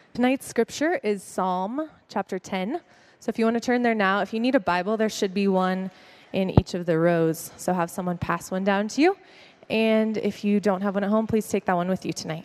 Tonight's scripture is Psalm chapter 10. So if you want to turn there now, if you need a Bible, there should be one in each of the rows. So have someone pass one down to you. And if you don't have one at home, please take that one with you tonight.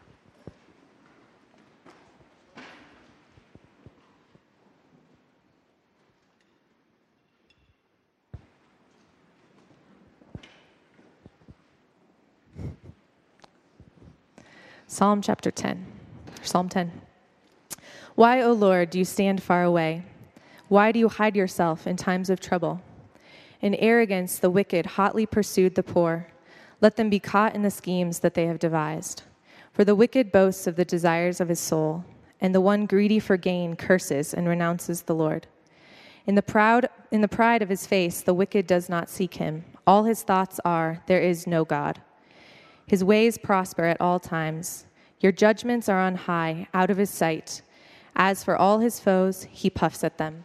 Psalm chapter 10, Psalm 10. Why, O Lord, do you stand far away? Why do you hide yourself in times of trouble? In arrogance, the wicked hotly pursued the poor. Let them be caught in the schemes that they have devised. For the wicked boasts of the desires of his soul, and the one greedy for gain curses and renounces the Lord. In the pride of his face, the wicked does not seek him. All his thoughts are, there is no God. His ways prosper at all times. Your judgments are on high, out of his sight. As for all his foes, he puffs at them.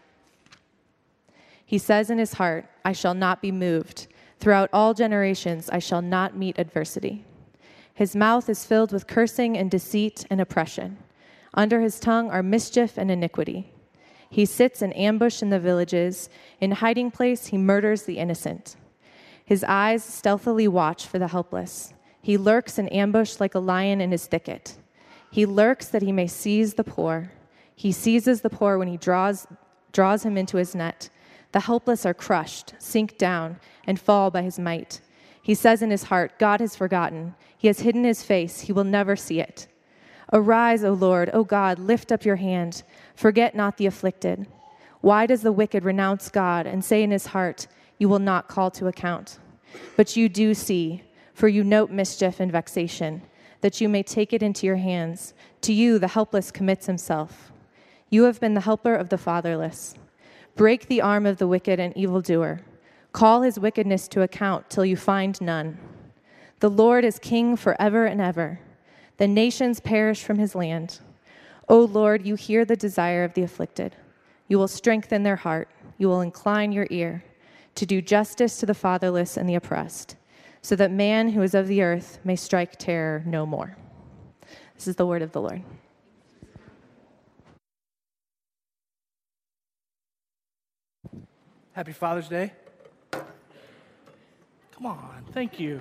He says in his heart, I shall not be moved. Throughout all generations, I shall not meet adversity. His mouth is filled with cursing and deceit and oppression. Under his tongue are mischief and iniquity. He sits in ambush in the villages. In hiding place, he murders the innocent. His eyes stealthily watch for the helpless. He lurks in ambush like a lion in his thicket. He lurks that he may seize the poor. He seizes the poor when he draws him into his net. The helpless are crushed, sink down, and fall by his might. He says in his heart, God has forgotten. He has hidden his face. He will never see it. Arise, O Lord, O God, lift up your hand. Forget not the afflicted. Why does the wicked renounce God and say in his heart, you will not call to account? But you do see, for you note mischief and vexation, that you may take it into your hands. To you the helpless commits himself. You have been the helper of the fatherless. Break the arm of the wicked and evildoer. Call his wickedness to account till you find none. The Lord is king forever and ever. The nations perish from his land. O Lord, you hear the desire of the afflicted. You will strengthen their heart. You will incline your ear to do justice to the fatherless and the oppressed, so that man who is of the earth may strike terror no more. This is the word of the Lord. Happy Father's Day. Come on, thank you.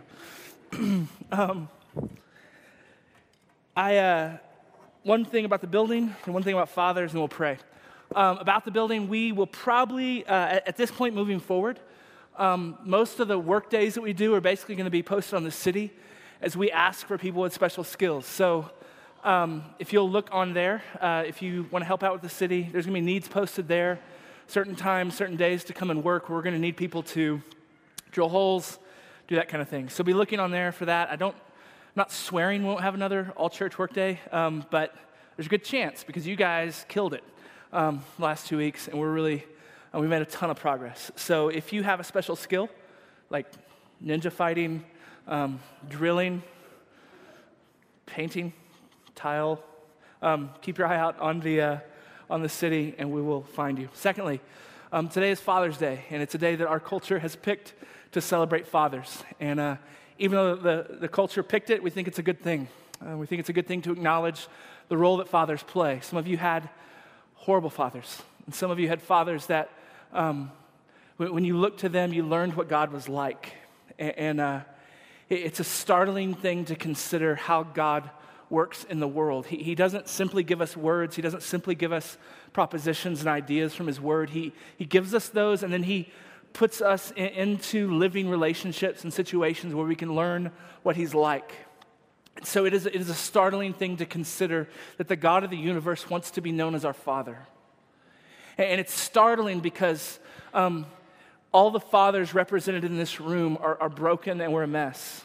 One thing about the building and one thing about fathers, and we'll pray. About the building, we will probably, at this point moving forward, most of the work days that we do are basically going to be posted on the city as we ask for people with special skills. So if you'll look on there, if you want to help out with the city, there's going to be needs posted there. Certain times, certain days to come and work. We're going to need people to drill holes, do that kind of thing. So be looking on there for that. I'm not swearing we won't have another all-church work day, but there's a good chance because you guys killed it the last 2 weeks, and we made a ton of progress. So if you have a special skill, like ninja fighting, drilling, painting, tile, keep your eye out on the city, and we will find you. Secondly, today is Father's Day, and it's a day that our culture has picked to celebrate fathers. And even though the culture picked it, we think it's a good thing. We think it's a good thing to acknowledge the role that fathers play. Some of you had horrible fathers, and some of you had fathers that when you looked to them, you learned what God was like. And it's a startling thing to consider how God works in the world. He doesn't simply give us words. He doesn't simply give us propositions and ideas from his word. He gives us those, and then he puts us into living relationships and situations where we can learn what he's like. So it is a startling thing to consider that the God of the universe wants to be known as our Father. And it's startling because all the fathers represented in this room are broken, and we're a mess.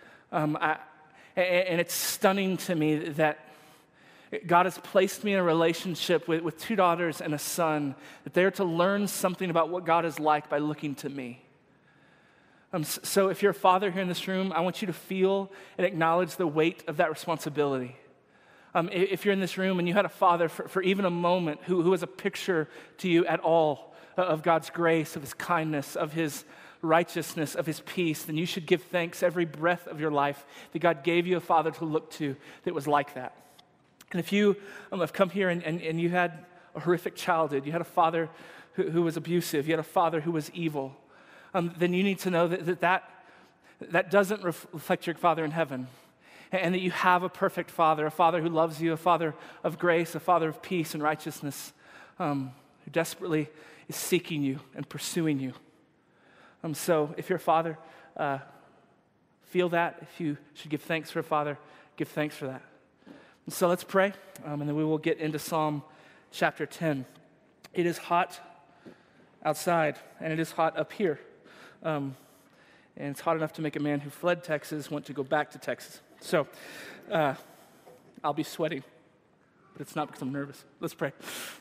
And it's stunning to me that God has placed me in a relationship with 2 daughters and a son, that they're to learn something about what God is like by looking to me. So if you're a father here in this room, I want you to feel and acknowledge the weight of that responsibility. If you're in this room and you had a father for even a moment who was a picture to you at all of God's grace, of his kindness, of his righteousness, of his peace, then you should give thanks every breath of your life that God gave you a father to look to that was like that. And if you have come here and you had a horrific childhood, you had a father who was abusive, you had a father who was evil, then you need to know that doesn't reflect your Father in heaven. And that you have a perfect Father, a Father who loves you, a Father of grace, a Father of peace and righteousness, who desperately is seeking you and pursuing you. So if you're a father, feel that. If you should give thanks for a father, give thanks for that. And so let's pray, and then we will get into Psalm chapter 10. It is hot outside, and it is hot up here. And it's hot enough to make a man who fled Texas want to go back to Texas. So I'll be sweating, but it's not because I'm nervous. Let's pray.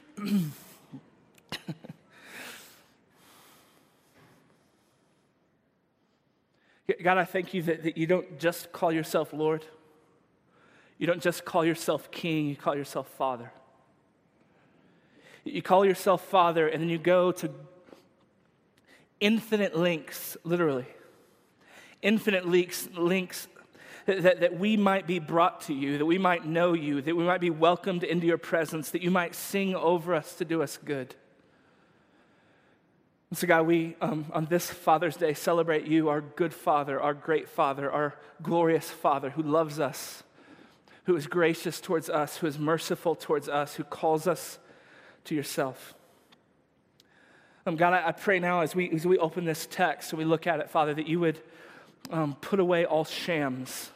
God, I thank you that you don't just call yourself Lord. You don't just call yourself King, you call yourself Father. You call yourself Father, and then you go to infinite lengths, literally. Infinite lengths that we might be brought to you, that we might know you, that we might be welcomed into your presence, that you might sing over us to do us good. And so God, we, on this Father's Day, celebrate you, our good Father, our great Father, our glorious Father who loves us, who is gracious towards us, who is merciful towards us, who calls us to yourself. God, I pray now as we open this text and we look at it, Father, that you would put away all shams.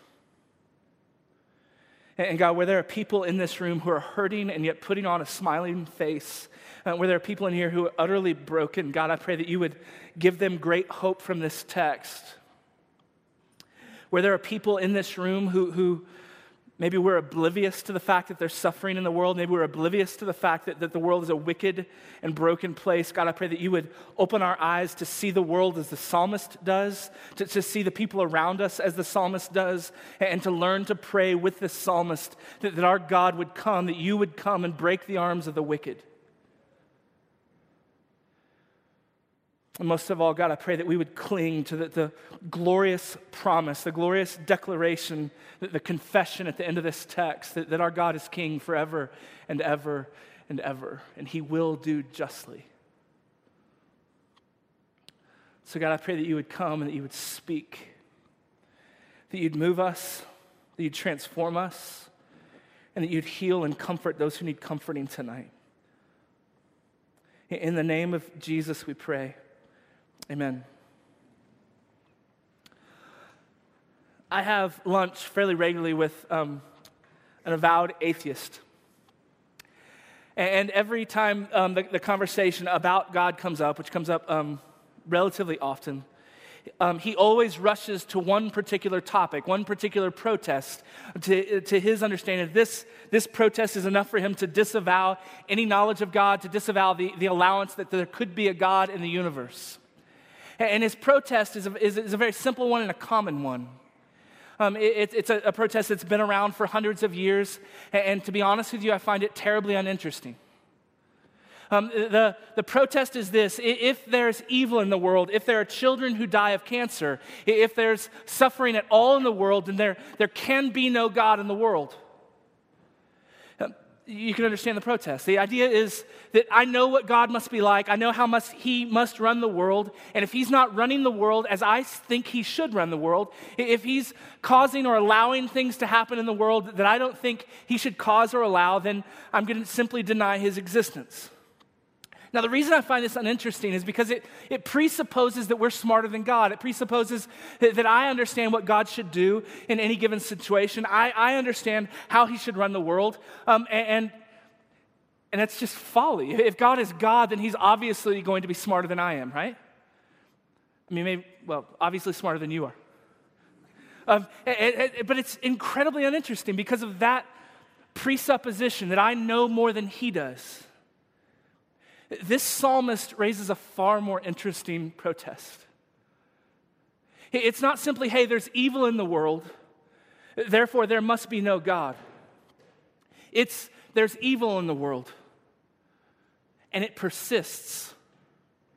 And God, where there are people in this room who are hurting and yet putting on a smiling face, where there are people in here who are utterly broken, God, I pray that you would give them great hope from this text. Where there are people in this room who maybe we're oblivious to the fact that there's suffering in the world. Maybe we're oblivious to the fact that the world is a wicked and broken place. God, I pray that you would open our eyes to see the world as the psalmist does, to see the people around us as the psalmist does, and to learn to pray with the psalmist that our God would come, that you would come and break the arms of the wicked. And most of all, God, I pray that we would cling to the glorious promise, the glorious declaration, the confession at the end of this text, that our God is King forever and ever and ever, and he will do justly. So God, I pray that you would come and that you would speak, that you'd move us, that you'd transform us, and that you'd heal and comfort those who need comforting tonight. In the name of Jesus, we pray. Amen. I have lunch fairly regularly with an avowed atheist. And every time the conversation about God comes up, which comes up relatively often, he always rushes to one particular topic, one particular protest. To his understanding, this protest is enough for him to disavow any knowledge of God, to disavow the allowance that there could be a God in the universe. And his protest is a very simple one and a common one. It's a protest that's been around for hundreds of years, and to be honest with you, I find it terribly uninteresting. The protest is this: if there's evil in the world, if there are children who die of cancer, if there's suffering at all in the world, then there can be no God in the world. You can understand the protest. The idea is that I know what God must be like. I know how much he must run the world. And if he's not running the world as I think he should run the world, if he's causing or allowing things to happen in the world that I don't think he should cause or allow, then I'm going to simply deny his existence. Now, the reason I find this uninteresting is because it presupposes that we're smarter than God. It presupposes that I understand what God should do in any given situation. I understand how he should run the world, and that's just folly. If God is God, then he's obviously going to be smarter than I am, right? I mean, obviously smarter than you are. But it's incredibly uninteresting because of that presupposition that I know more than he does. This psalmist raises a far more interesting protest. It's not simply, hey, there's evil in the world, therefore there must be no God. It's, there's evil in the world, and it persists.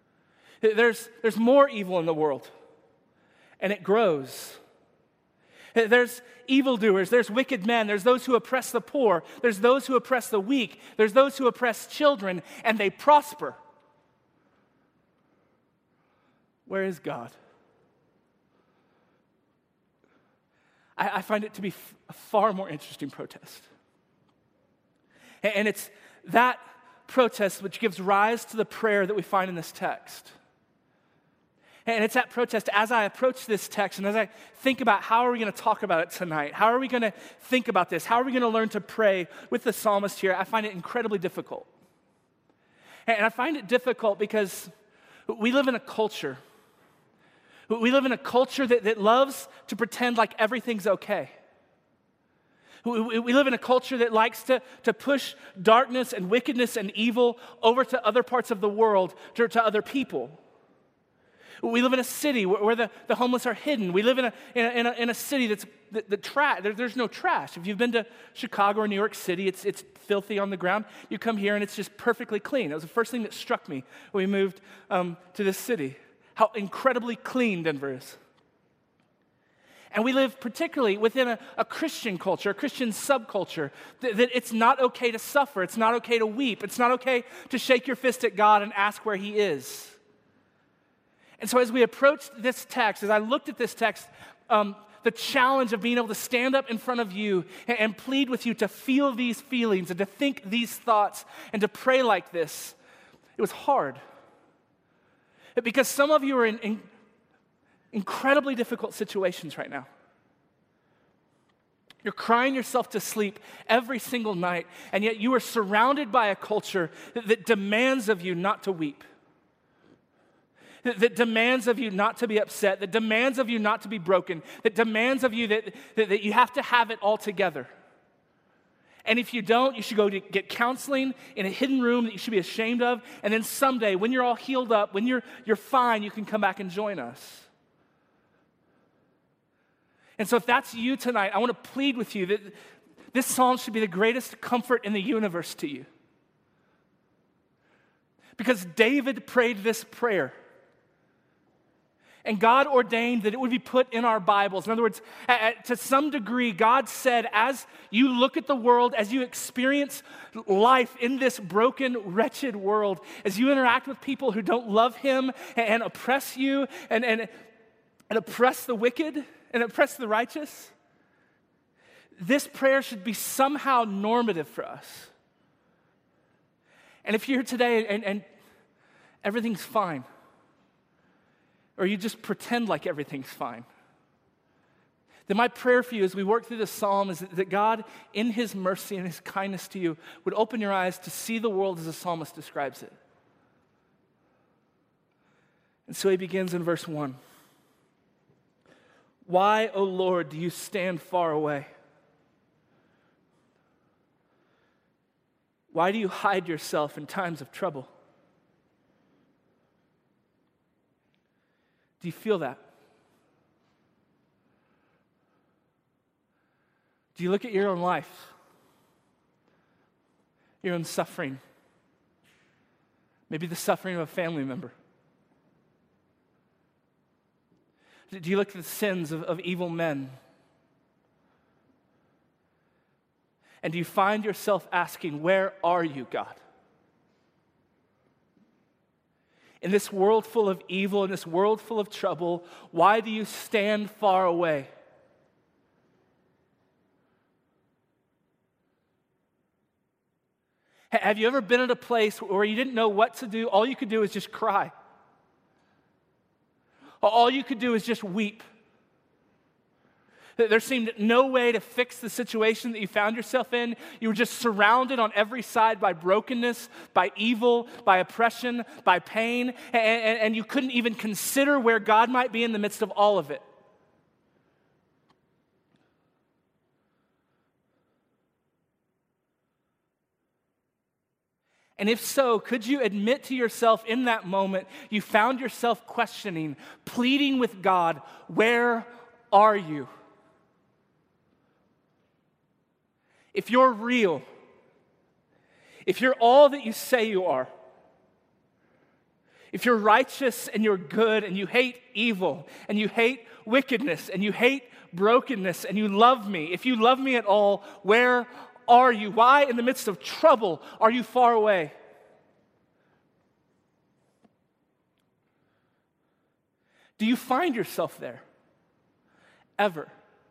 There's more evil in the world, and it grows. There's evildoers, there's wicked men, there's those who oppress the poor, there's those who oppress the weak, there's those who oppress children, and they prosper. Where is God? I find it to be a far more interesting protest. And it's that protest which gives rise to the prayer that we find in this text. And it's that protest as I approach this text and as I think about how are we going to talk about it tonight? How are we going to think about this? How are we going to learn to pray with the psalmist here? I find it incredibly difficult. And I find it difficult because we live in a culture. We live in a culture that loves to pretend like everything's okay. We live in a culture that likes to push darkness and wickedness and evil over to other parts of the world, to other people. We live in a city where the homeless are hidden. We live in a city that's there's no trash. If you've been to Chicago or New York City, it's filthy on the ground. You come here and it's just perfectly clean. That was the first thing that struck me when we moved to this city, how incredibly clean Denver is. And we live particularly within a Christian culture, a Christian subculture, that it's not okay to suffer. It's not okay to weep. It's not okay to shake your fist at God and ask where he is. And so as we approached this text, as I looked at this text, the challenge of being able to stand up in front of you and plead with you to feel these feelings and to think these thoughts and to pray like this, it was hard. Because some of you are in incredibly difficult situations right now. You're crying yourself to sleep every single night, and yet you are surrounded by a culture that demands of you not to weep. That demands of you not to be upset, that demands of you not to be broken, that demands of you that you have to have it all together. And if you don't, you should go to get counseling in a hidden room that you should be ashamed of, and then someday, when you're all healed up, when you're fine, you can come back and join us. And so if that's you tonight, I want to plead with you that this psalm should be the greatest comfort in the universe to you. Because David prayed this prayer. And God ordained that it would be put in our Bibles. In other words, to some degree, God said, as you look at the world, as you experience life in this broken, wretched world, as you interact with people who don't love him and oppress you and oppress the wicked and oppress the righteous, this prayer should be somehow normative for us. And if you're here today and everything's fine, or you just pretend like everything's fine, then my prayer for you as we work through this psalm is that God, in his mercy and his kindness to you, would open your eyes to see the world as the psalmist describes it. And so he begins in verse 1. Why, O Lord, do you stand far away? Why do you hide yourself in times of trouble? Do you feel that? Do you look at your own life, your own suffering, maybe the suffering of a family member? Do you look at the sins of evil men? And do you find yourself asking, where are you, God? In this world full of evil, in this world full of trouble, why do you stand far away? Have you ever been at a place where you didn't know what to do? All you could do is just cry. All you could do is just weep. There seemed no way to fix the situation that you found yourself in. You were just surrounded on every side by brokenness, by evil, by oppression, by pain, and you couldn't even consider where God might be in the midst of all of it. And if so, could you admit to yourself in that moment you found yourself questioning, pleading with God, where are you? If you're real, if you're all that you say you are, if you're righteous and you're good and you hate evil and you hate wickedness and you hate brokenness and you love me, if you love me at all, where are you? Why in the midst of trouble are you far away? Do you find yourself there? Ever?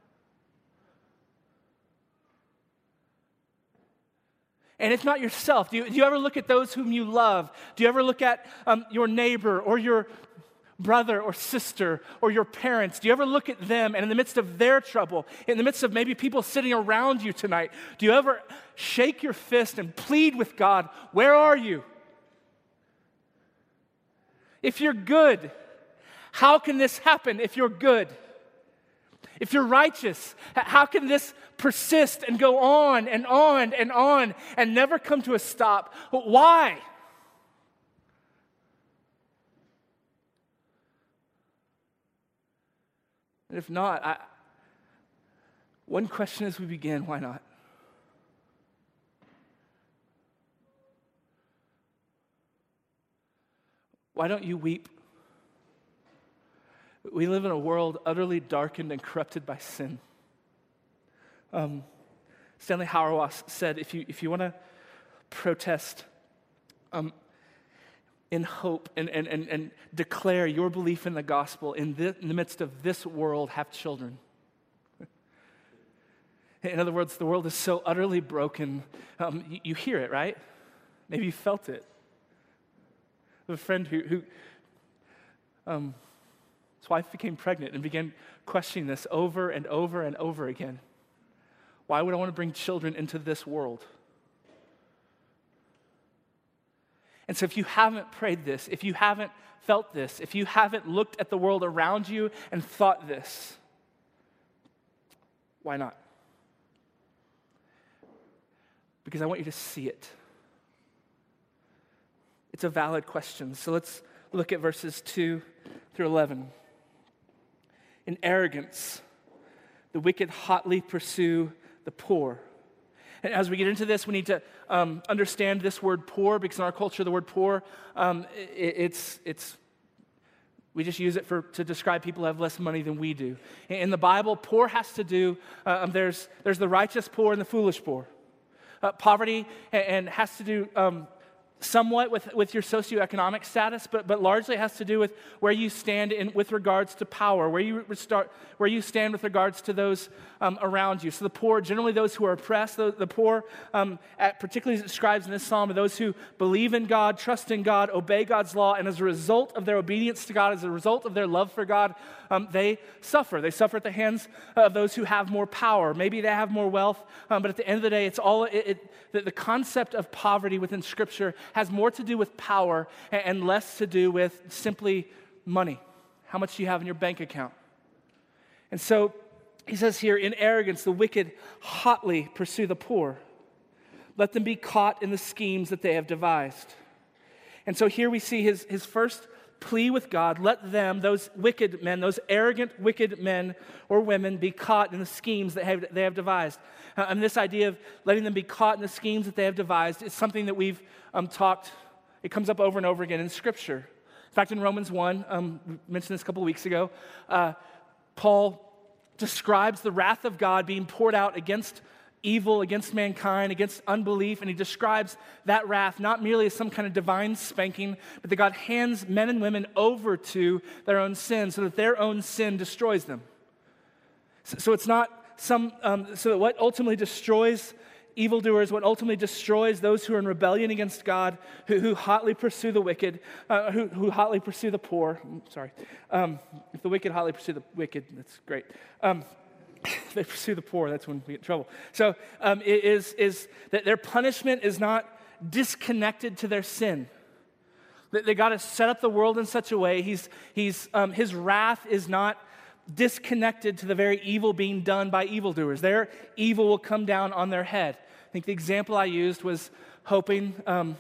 And if not yourself, do you ever look at those whom you love? Do you ever look at your neighbor or your brother or sister or your parents? Do you ever look at them and in the midst of their trouble, in the midst of maybe people sitting around you tonight, do you ever shake your fist and plead with God, where are you? If you're good, how can this happen if you're good? If you're righteous, how can this persist and go on and on and on and never come to a stop? Why? And if not, one question as we begin, why not? Why don't you weep? We live in a world utterly darkened and corrupted by sin. Stanley Hauerwas said, if you want to protest in hope and declare your belief in the gospel in the midst of this world, have children. In other words, the world is so utterly broken. You hear it, right? Maybe you felt it. I have a friend who his wife became pregnant and began questioning this over and over and over again. Why would I want to bring children into this world? And so if you haven't prayed this, if you haven't felt this, if you haven't looked at the world around you and thought this, why not? Because I want you to see it. It's a valid question. So let's look at verses 2 through 11. In arrogance, the wicked hotly pursue the poor. And as we get into this, we need to understand this word poor, because in our culture, the word poor, we just use it to describe people who have less money than we do. In the Bible, poor has to do, there's the righteous poor and the foolish poor. Poverty and has to do somewhat with your socioeconomic status, but largely has to do with where you stand with regards to power, where you stand with regards to those around you. So the poor, generally those who are oppressed, the poor, particularly as it describes in this psalm, are those who believe in God, trust in God, obey God's law, and as a result of their obedience to God, as a result of their love for God, they suffer. They suffer at the hands of those who have more power. Maybe they have more wealth, but at the end of the day, it's all the concept of poverty within Scripture has more to do with power and less to do with simply money. How much do you have in your bank account? And so he says here, in arrogance, the wicked hotly pursue the poor. Let them be caught in the schemes that they have devised. And so here we see his first plea with God. Let them, those wicked men, those arrogant wicked men or women, be caught in the schemes that they have devised. And this idea of letting them be caught in the schemes that they have devised is something that we've talked. It comes up over and over again in Scripture. In fact, in Romans 1, we mentioned this a couple of weeks ago, Paul describes the wrath of God being poured out against evil, against mankind, against unbelief, and he describes that wrath not merely as some kind of divine spanking, but that God hands men and women over to their own sin so that their own sin destroys them. So it's not so that what ultimately destroys evildoers, what ultimately destroys those who are in rebellion against God, who hotly pursue the wicked, who hotly pursue the poor. If the wicked hotly pursue the wicked, that's great. They pursue the poor, that's when we get in trouble. So it is that their punishment is not disconnected to their sin. They got to set up the world in such a way, his wrath is not disconnected to the very evil being done by evildoers. Their evil will come down on their head. I think the example I used was hoping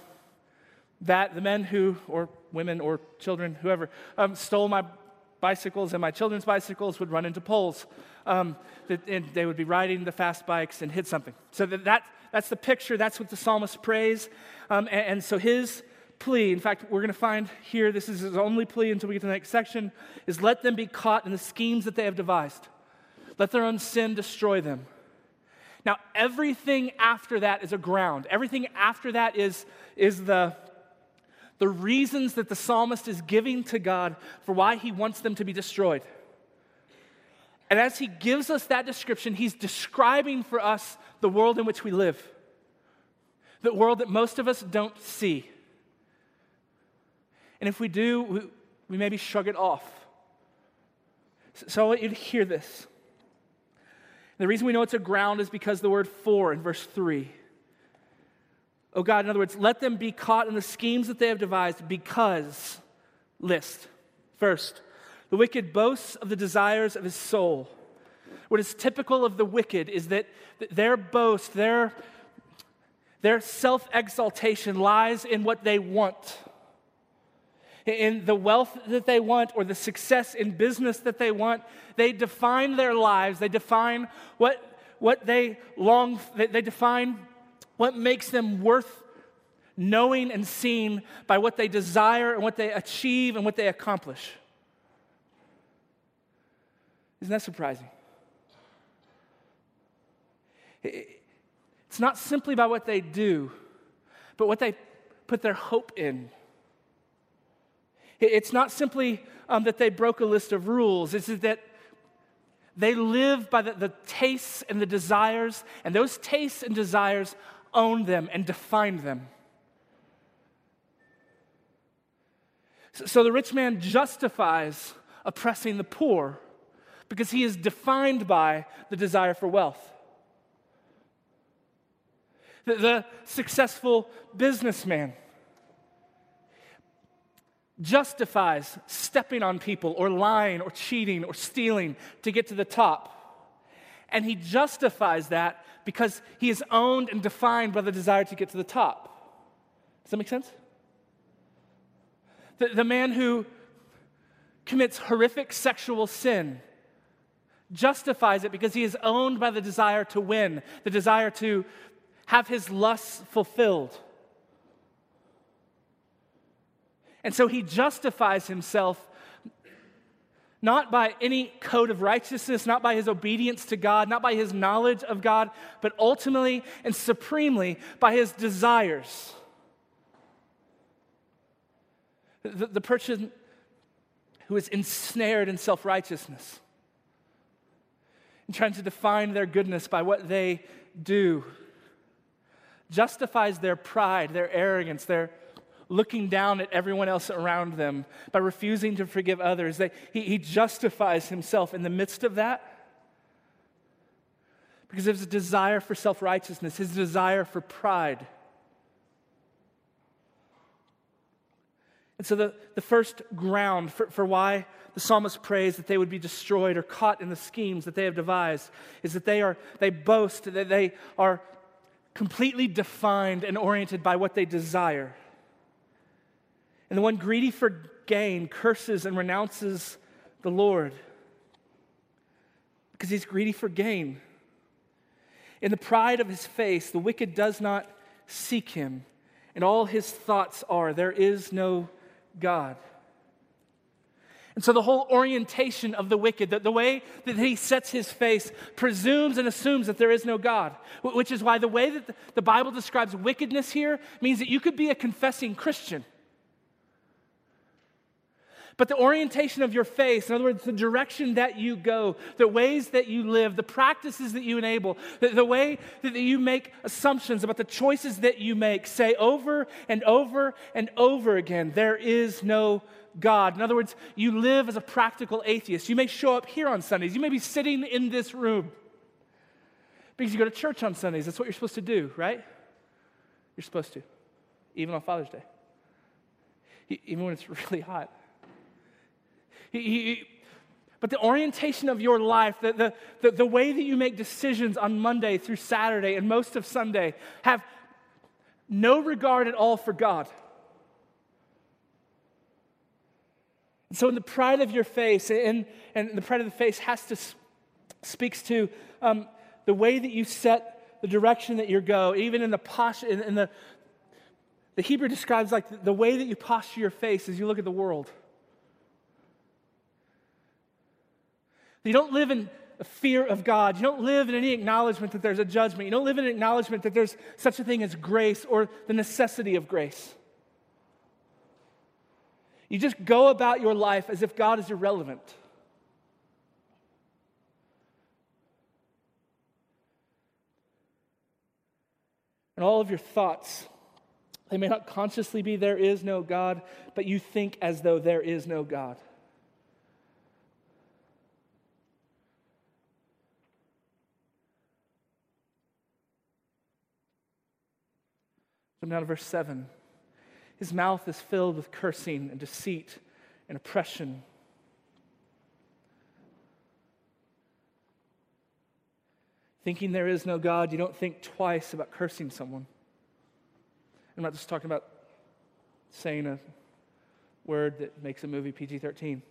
that the men who, or women or children, whoever, stole my bicycles and my children's bicycles would run into poles. And they would be riding the fast bikes and hit something. So that's the picture. That's what the psalmist prays. And so his plea, in fact, we're going to find here, this is his only plea until we get to the next section, is let them be caught in the schemes that they have devised. Let their own sin destroy them. Now, everything after that is a ground. Everything after that is the reasons that the psalmist is giving to God for why he wants them to be destroyed. And as he gives us that description, he's describing for us the world in which we live. The world that most of us don't see. And if we do, we maybe shrug it off. So I want you to hear this. The reason we know it's a ground is because the word for in verse 3. Oh God, in other words, let them be caught in the schemes that they have devised because, list. First, the wicked boasts of the desires of his soul. What is typical of the wicked is that their boast, their self-exaltation lies in what they want. In the wealth that they want or the success in business that they want. They define their lives. They define what they long, they define what makes them worth knowing and seeing by what they desire and what they achieve and what they accomplish. Isn't that surprising? It's not simply by what they do, but what they put their hope in. It's not simply that they broke a list of rules. It's that they live by the tastes and the desires, and those tastes and desires own them and define them. So the rich man justifies oppressing the poor because he is defined by the desire for wealth. The successful businessman justifies stepping on people or lying or cheating or stealing to get to the top. And he justifies that because he is owned and defined by the desire to get to the top. Does that make sense? The man who commits horrific sexual sin justifies it because he is owned by the desire to win, the desire to have his lusts fulfilled. And so he justifies himself not by any code of righteousness, not by his obedience to God, not by his knowledge of God, but ultimately and supremely by his desires. The person who is ensnared in self-righteousness and trying to define their goodness by what they do justifies their pride, their arrogance, their looking down at everyone else around them by refusing to forgive others. He justifies himself in the midst of that because of his desire for self-righteousness, his desire for pride. And so the first ground for why the psalmist prays that they would be destroyed or caught in the schemes that they have devised is that they boast, that they are completely defined and oriented by what they desire. And the one greedy for gain curses and renounces the Lord because he's greedy for gain. In the pride of his face, the wicked does not seek him, and all his thoughts are, there is no God. And so the whole orientation of the wicked, the way that he sets his face, presumes and assumes that there is no God, which is why the way that the Bible describes wickedness here means that you could be a confessing Christian. But the orientation of your face, in other words, the direction that you go, the ways that you live, the practices that you enable, the way that you make assumptions about the choices that you make, say over and over and over again, there is no God. In other words, you live as a practical atheist. You may show up here on Sundays. You may be sitting in this room because you go to church on Sundays. That's what you're supposed to do, right? You're supposed to, even on Father's Day, even when it's really hot. But the orientation of your life, the way that you make decisions on Monday through Saturday and most of Sunday have no regard at all for God. And so in the pride of your face, and the pride of the face speaks to the way that you set the direction that you go, even in the posture, in the The Hebrew describes like the way that you posture your face as you look at the world. You don't live in a fear of God. You don't live in any acknowledgement that there's a judgment. You don't live in an acknowledgement that there's such a thing as grace or the necessity of grace. You just go about your life as if God is irrelevant. And all of your thoughts, they may not consciously be there is no God, but you think as though there is no God. Come down to verse 7. His mouth is filled with cursing and deceit and oppression. Thinking there is no God, you don't think twice about cursing someone. I'm not just talking about saying a word that makes a movie PG-13.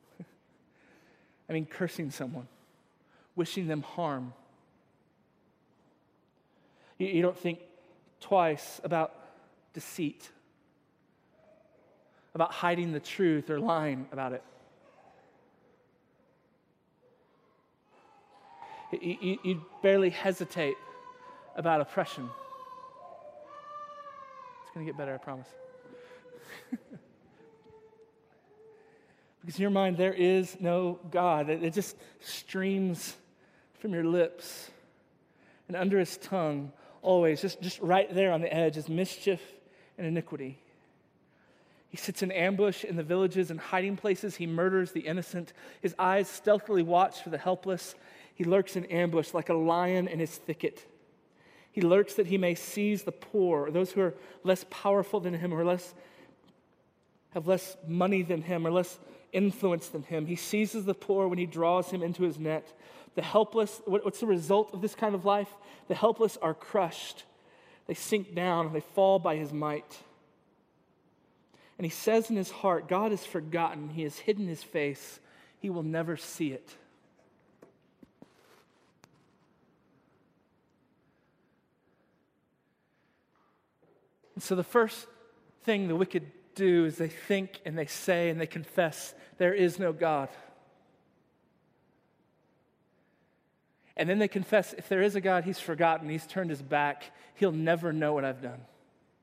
I mean cursing someone, wishing them harm. You don't think twice about deceit, about hiding the truth or lying about it. You barely hesitate about oppression. It's going to get better, I promise. Because in your mind, there is no God. It just streams from your lips. And under his tongue, always, just right there on the edge, is mischief and iniquity. He sits in ambush in the villages and hiding places. He murders the innocent. His eyes stealthily watch for the helpless. He lurks in ambush like a lion in his thicket. He lurks that he may seize the poor, or those who are less powerful than him, or have less money than him, or less influence than him. He seizes the poor when he draws him into his net. The helpless, what's the result of this kind of life? The helpless are crushed. They sink down and they fall by his might. And he says in his heart, God is forgotten. He has hidden his face. He will never see it. And so the first thing the wicked do is they think and they say and they confess, there is no God. And then they confess, if there is a God, he's forgotten, he's turned his back, he'll never know what I've done.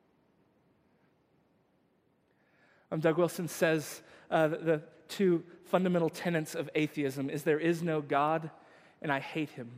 Doug Wilson says the two fundamental tenets of atheism is there is no God and I hate him.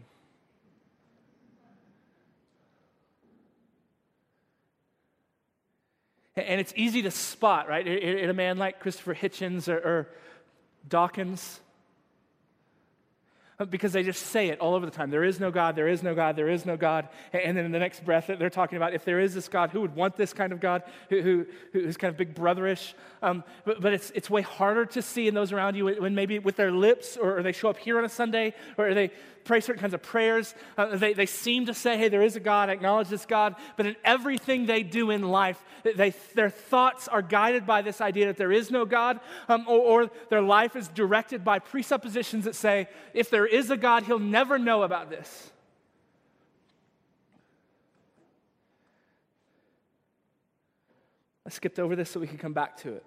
And it's easy to spot, right, in a man like Christopher Hitchens or Dawkins, because they just say it all over the time. There is no God, there is no God, there is no God. And then in the next breath, they're talking about if there is this God, who would want this kind of God, who's kind of big brotherish. But it's way harder to see in those around you when maybe with their lips, or they show up here on a Sunday, or they pray certain kinds of prayers. They seem to say, hey, there is a God, I acknowledge this God. But in everything they do in life, their thoughts are guided by this idea that there is no God, or their life is directed by presuppositions that say, if there is a God, he'll never know about this. I skipped over this so we can come back to it.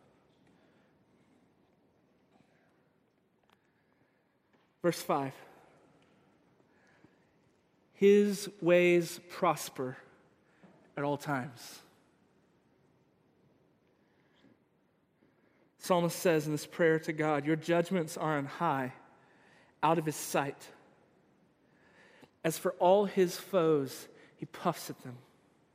Verse 5. His ways prosper at all times. Psalmist says in this prayer to God, your judgments are on high, out of his sight. As for all his foes, he puffs at them.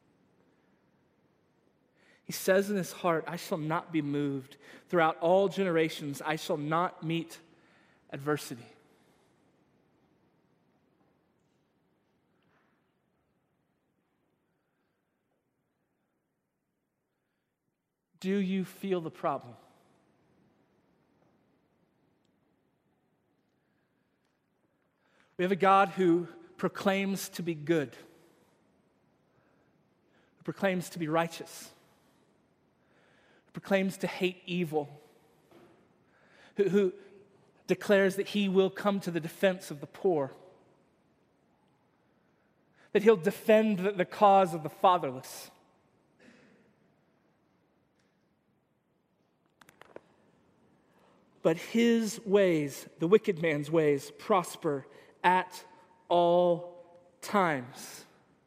He says in his heart, I shall not be moved. Throughout all generations, I shall not meet adversity. Do you feel the problem? We have a God who proclaims to be good, who proclaims to be righteous, who proclaims to hate evil, who declares that he will come to the defense of the poor, that he'll defend the cause of the fatherless. but his ways, the wicked man's ways, prosper at all times.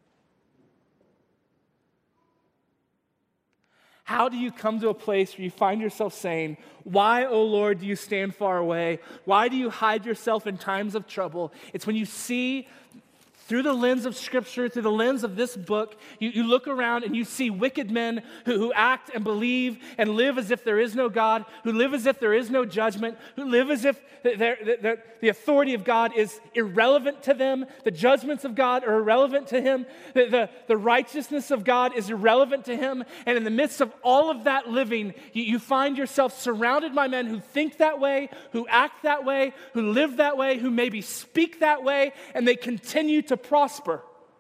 How do you come to a place where you find yourself saying, "Why, O Lord, do you stand far away? Why do you hide yourself in times of trouble?" It's when you see through the lens of Scripture, through the lens of this book, you look around and you see wicked men who act and believe and live as if there is no God, who live as if there is no judgment, who live as if the authority of God is irrelevant to them, the judgments of God are irrelevant to him, the righteousness of God is irrelevant to him. And in the midst of all of that living, you find yourself surrounded by men who think that way, who act that way, who live that way, who maybe speak that way, and they continue to prosper.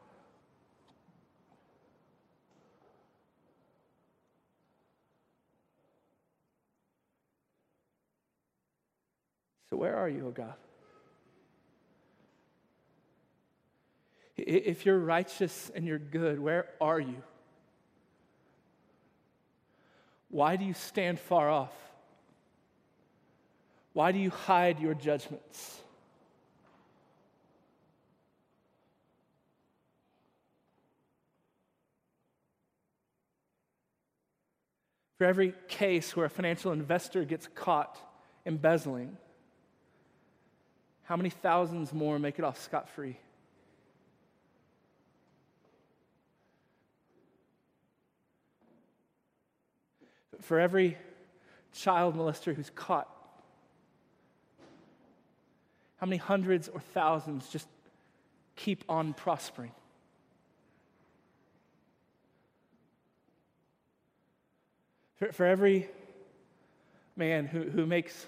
So where are you, O God? If you're righteous and you're good, where are you? Why do you stand far off? Why do you hide your judgments? For every case where a financial investor gets caught embezzling, how many thousands more make it off scot-free? For every child molester who's caught, how many hundreds or thousands just keep on prospering? For every man who makes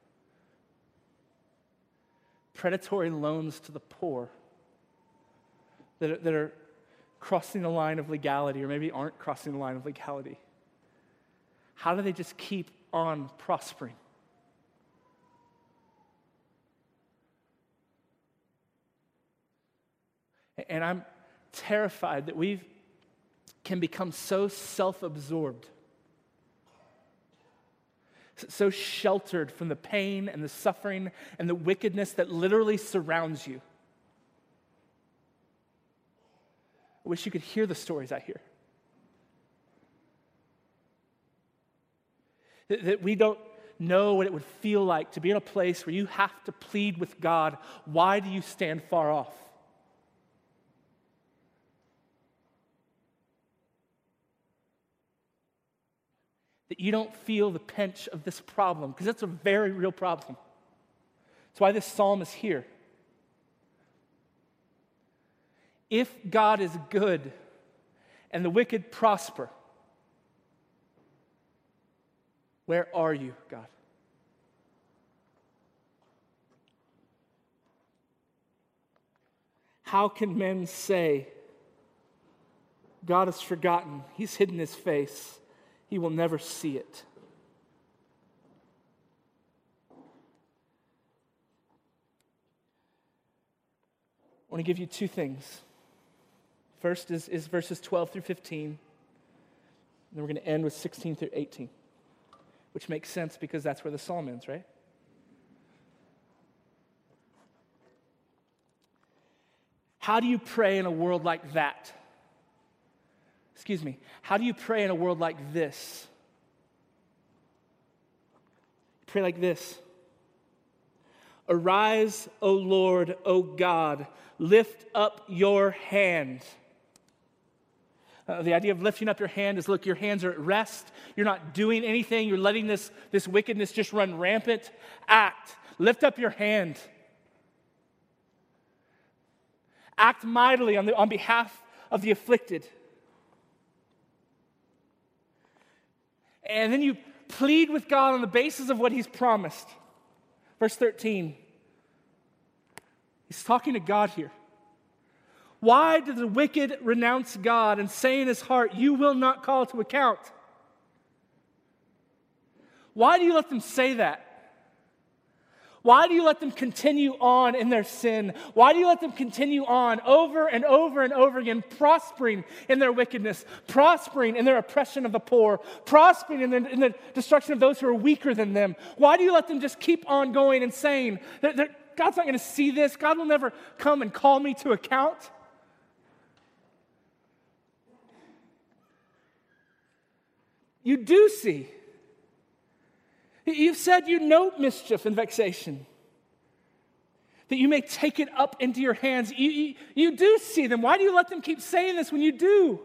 predatory loans to the poor that are crossing the line of legality, or maybe aren't crossing the line of legality, how do they just keep on prospering? And I'm terrified that we can become so self-absorbed, so sheltered from the pain and the suffering and the wickedness that literally surrounds you. I wish you could hear the stories I hear. That we don't know what it would feel like to be in a place where you have to plead with God, why do you stand far off? That you don't feel the pinch of this problem, because it's a very real problem. That's why this psalm is here. If God is good and the wicked prosper, where are you, God? How can men say, God has forgotten, he's hidden his face, he will never see it? I want to give you two things. First is verses 12 through 15. And then we're going to end with 16 through 18, which makes sense because that's where the psalm ends, right? How do you pray in a world like that? How do you pray in a world like this? Pray like this. Arise, O Lord, O God, lift up your hand. The idea of lifting up your hand is, look, your hands are at rest. You're not doing anything. You're letting this wickedness just run rampant. Act. Lift up your hand. Act mightily on behalf of the afflicted. And then you plead with God on the basis of what he's promised. Verse 13. He's talking to God here. Why do the wicked renounce God and say in his heart, you will not call to account? Why do you let them say that? Why do you let them continue on in their sin? Why do you let them continue on over and over and over again, prospering in their wickedness, prospering in their oppression of the poor, prospering in the destruction of those who are weaker than them? Why do you let them just keep on going and saying that God's not going to see this? God will never come and call me to account? You do see. You've said you know mischief and vexation, that you may take it up into your hands. You do see them. Why do you let them keep saying this when you do?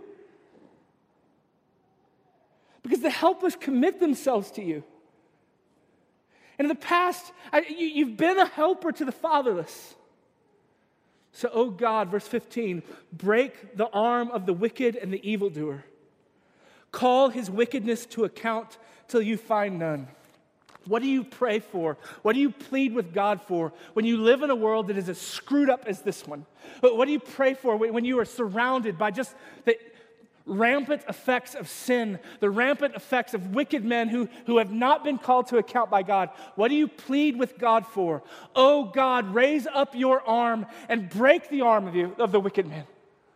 Because the helpless commit themselves to you. And in the past, you've been a helper to the fatherless. So, oh God, verse 15, break the arm of the wicked and the evildoer. Call his wickedness to account till you find none. What do you pray for? What do you plead with God for when you live in a world that is as screwed up as this one? What do you pray for when you are surrounded by just the rampant effects of sin, the rampant effects of wicked men who have not been called to account by God? What do you plead with God for? Oh God, raise up your arm and break the arm of the wicked man.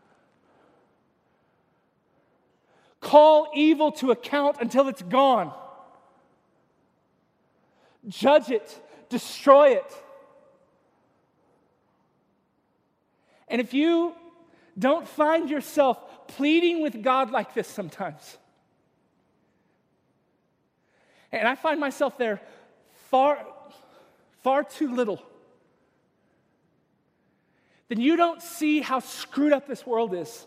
Call evil to account until it's gone. Judge it, destroy it. And if you don't find yourself pleading with God like this sometimes, and I find myself there far too little, then you don't see how screwed up this world is.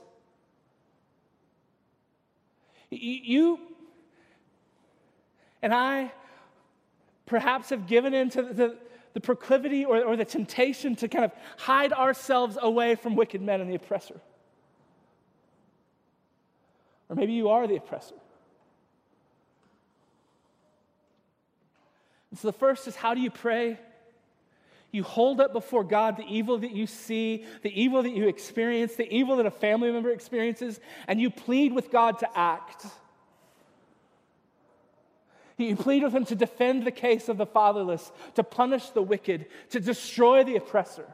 You and I perhaps have given in to the proclivity or the temptation to kind of hide ourselves away from wicked men and the oppressor. Or maybe you are the oppressor. And so the first is, how do you pray? You hold up before God the evil that you see, the evil that you experience, the evil that a family member experiences, and you plead with God to act. You plead with him to defend the case of the fatherless, to punish the wicked, to destroy the oppressor.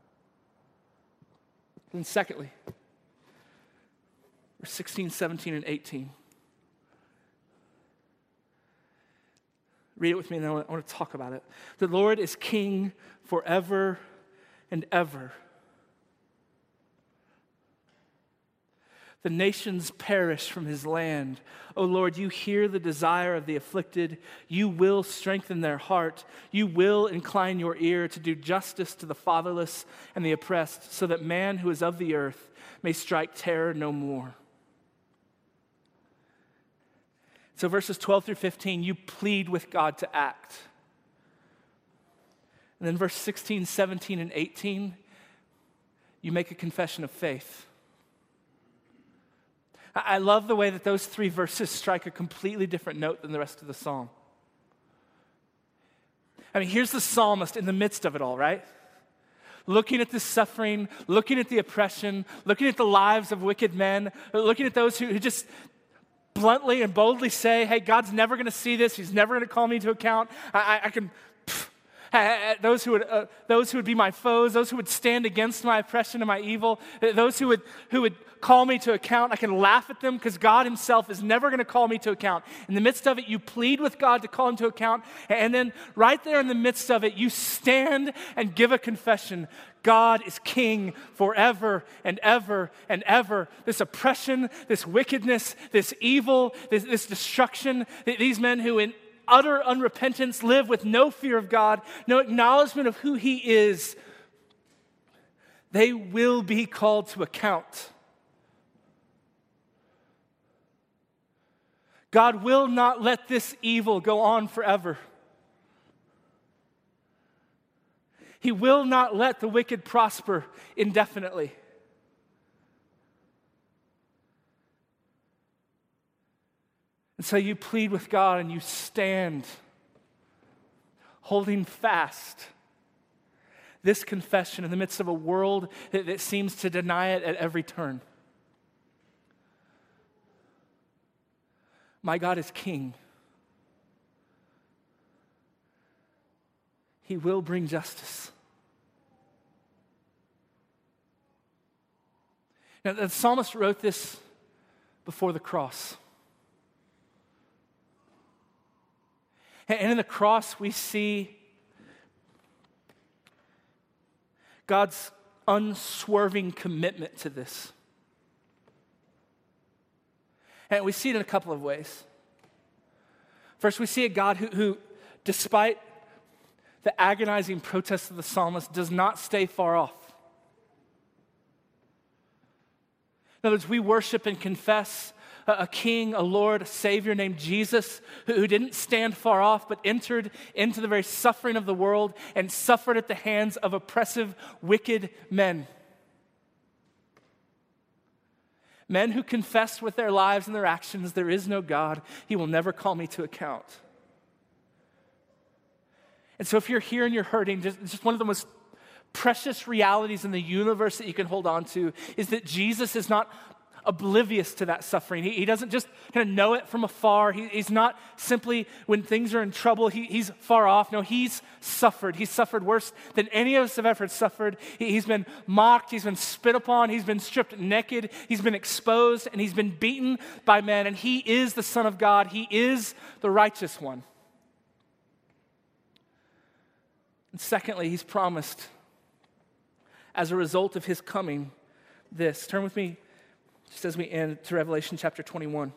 And secondly, verse 16, 17, and 18. Read it with me, and then I want to talk about it. The Lord is king forever and ever. The nations perish from his land. O Lord, you hear the desire of the afflicted. You will strengthen their heart. You will incline your ear to do justice to the fatherless and the oppressed, so that man who is of the earth may strike terror no more. So verses 12 through 15, you plead with God to act. And then verse 16, 17, and 18, you make a confession of faith. I love the way that those three verses strike a completely different note than the rest of the psalm. I mean, here's the psalmist in the midst of it all, right? Looking at the suffering, looking at the oppression, looking at the lives of wicked men, looking at those who just bluntly and boldly say, hey, God's never going to see this. He's never going to call me to account. Those who would be my foes, those who would stand against my oppression and my evil, those who would call me to account, I can laugh at them because God himself is never going to call me to account. In the midst of it, you plead with God to call him to account, and then right there in the midst of it, you stand and give a confession. God is king forever and ever and ever. This oppression, this wickedness, this evil, this destruction, these men who in utter unrepentance live with no fear of God, no acknowledgement of who he is, they will be called to account. God will not let this evil go on forever. He will not let the wicked prosper indefinitely. And so you plead with God and you stand, holding fast this confession in the midst of a world that seems to deny it at every turn. My God is king. He will bring justice. Now, the psalmist wrote this before the cross. And in the cross, we see God's unswerving commitment to this. And we see it in a couple of ways. First, we see a God who despite the agonizing protests of the psalmist, does not stay far off. In other words, we worship and confess a king, a Lord, a Savior named Jesus, who didn't stand far off, but entered into the very suffering of the world and suffered at the hands of oppressive, wicked men. Men who confessed with their lives and their actions, there is no God. He will never call me to account. And so if you're here and you're hurting, just one of the most precious realities in the universe that you can hold on to is that Jesus is not oblivious to that suffering. He doesn't just kind of know it from afar. He's not simply, when things are in trouble, he's far off. No, he's suffered. He's suffered worse than any of us have ever suffered. He's been mocked. He's been spit upon. He's been stripped naked. He's been exposed, and he's been beaten by men. And he is the Son of God. He is the righteous one. And secondly, he's promised, as a result of his coming, this. Turn with me, just as we end, to Revelation chapter 21.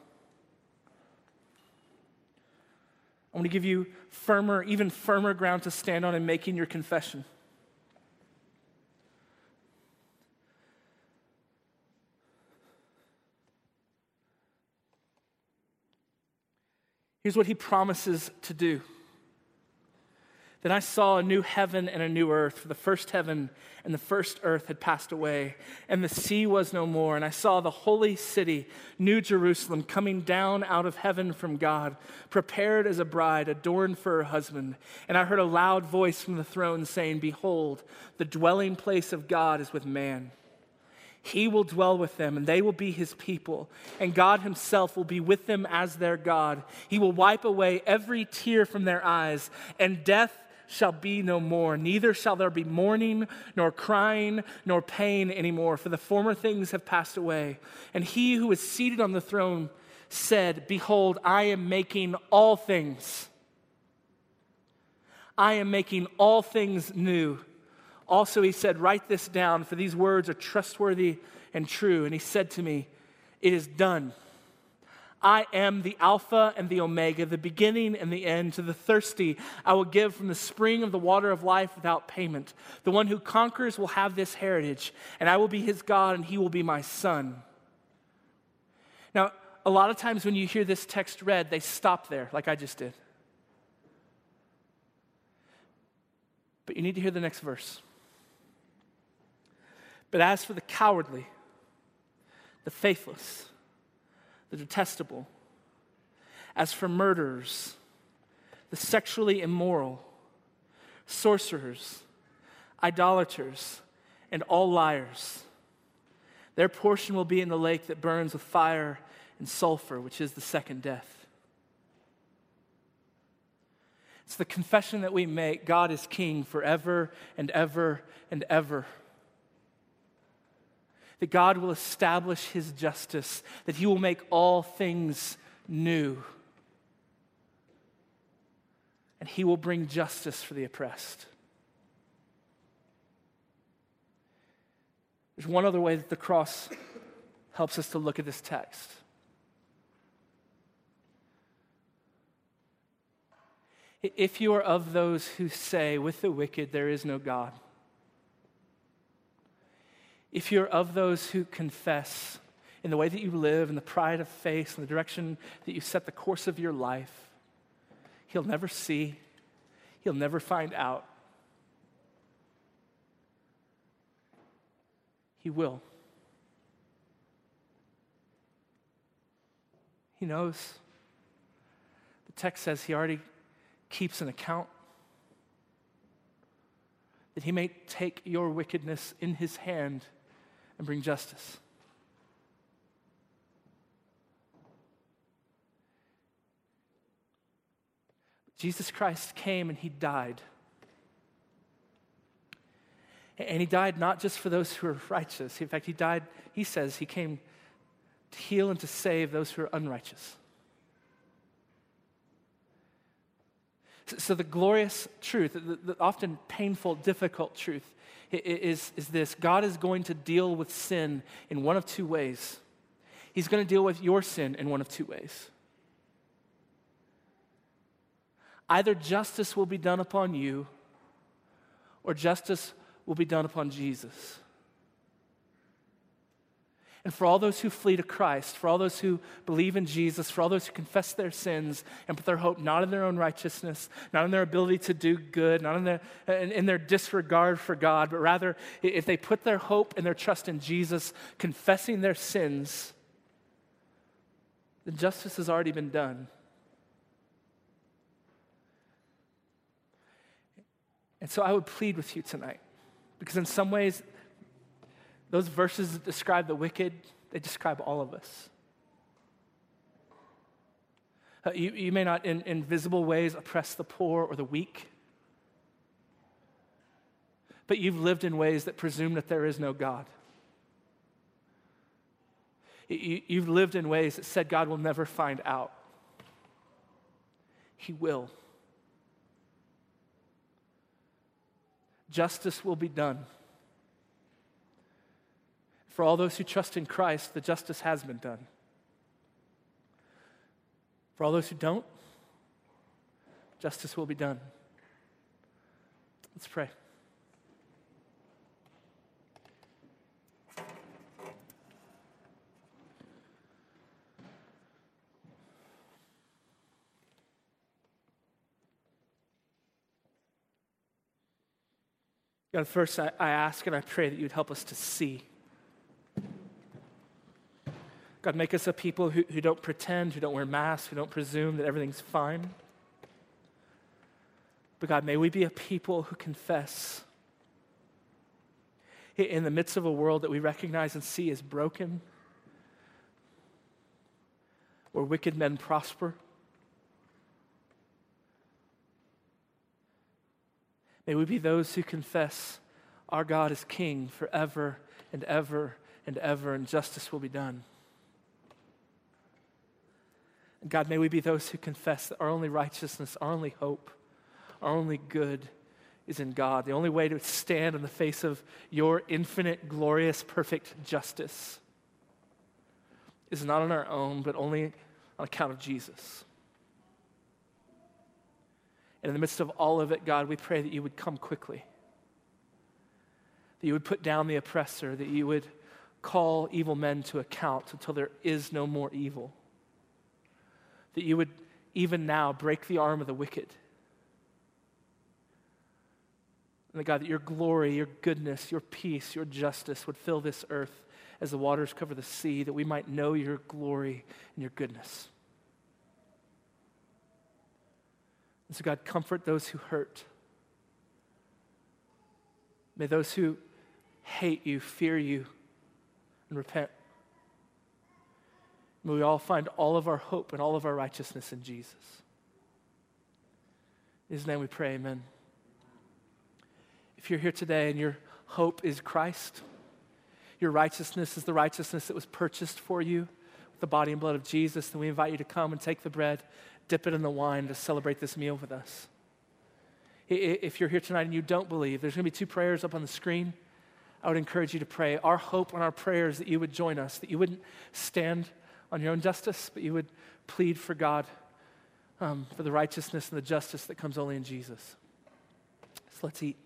I want to give you even firmer ground to stand on in making your confession. Here's what he promises to do. Then I saw a new heaven and a new earth, for the first heaven and the first earth had passed away, and the sea was no more. And I saw the holy city, New Jerusalem, coming down out of heaven from God, prepared as a bride, adorned for her husband. And I heard a loud voice from the throne saying, "Behold, the dwelling place of God is with man. He will dwell with them, and they will be his people, and God himself will be with them as their God. He will wipe away every tear from their eyes, and death shall be no more. Neither shall there be mourning, nor crying, nor pain anymore, for the former things have passed away." And he who was seated on the throne said, "Behold, I am making all things. I am making all things new." Also he said, "Write this down, for these words are trustworthy and true." And he said to me, "It is done. I am the Alpha and the Omega, the beginning and the end. To the thirsty, I will give from the spring of the water of life without payment. The one who conquers will have this heritage, and I will be his God, and he will be my son." Now, a lot of times when you hear this text read, they stop there, like I just did. But you need to hear the next verse. "But as for the cowardly, the faithless, the detestable, as for murderers, the sexually immoral, sorcerers, idolaters, and all liars, their portion will be in the lake that burns with fire and sulfur, which is the second death." It's the confession that we make: God is king forever and ever and ever. That God will establish his justice, that he will make all things new, and he will bring justice for the oppressed. There's one other way that the cross helps us to look at this text. If you are of those who say, "With the wicked there is no God," if you're of those who confess in the way that you live, in the pride of faith, in the direction that you set the course of your life, he'll never see, he'll never find out. He will. He knows. The text says he already keeps an account, that he may take your wickedness in his hand and bring justice. Jesus Christ came and he died And he died not just for those who are righteous. In fact, he says he came to heal and to save those who are unrighteous. So the glorious truth, the often painful, difficult truth, is this: God is going to deal with sin in one of two ways. He's going to deal with your sin in one of two ways. Either justice will be done upon you, or justice will be done upon Jesus. And for all those who flee to Christ, for all those who believe in Jesus, for all those who confess their sins and put their hope not in their own righteousness, not in their ability to do good, not in their disregard for God, but rather if they put their hope and their trust in Jesus, confessing their sins, then justice has already been done. And so I would plead with you tonight, because in some ways, those verses that describe the wicked, they describe all of us. You may not in visible ways oppress the poor or the weak, but you've lived in ways that presume that there is no God. You've lived in ways that said God will never find out. He will. Justice will be done. For all those who trust in Christ, the justice has been done. For all those who don't, justice will be done. Let's pray. God, first I ask and I pray that you'd help us to see. God, make us a people who don't pretend, who don't wear masks, who don't presume that everything's fine. But God, may we be a people who confess in the midst of a world that we recognize and see as broken, where wicked men prosper. May we be those who confess our God is King forever and ever and ever, and justice will be done. And God, may we be those who confess that our only righteousness, our only hope, our only good is in God. The only way to stand in the face of your infinite, glorious, perfect justice is not on our own, but only on account of Jesus. And in the midst of all of it, God, we pray that you would come quickly, that you would put down the oppressor, that you would call evil men to account until there is no more evil, that you would even now break the arm of the wicked. And that, God, that your glory, your goodness, your peace, your justice would fill this earth as the waters cover the sea, that we might know your glory and your goodness. And so, God, comfort those who hurt. May those who hate you fear you and repent. May we all find all of our hope and all of our righteousness in Jesus. In his name we pray, amen. If you're here today and your hope is Christ, your righteousness is the righteousness that was purchased for you with the body and blood of Jesus, then we invite you to come and take the bread, dip it in the wine to celebrate this meal with us. If you're here tonight and you don't believe, there's going to be 2 prayers up on the screen. I would encourage you to pray. Our hope and our prayer is that you would join us, that you wouldn't stand on your own justice, but you would plead for God, for the righteousness and the justice that comes only in Jesus. So let's eat.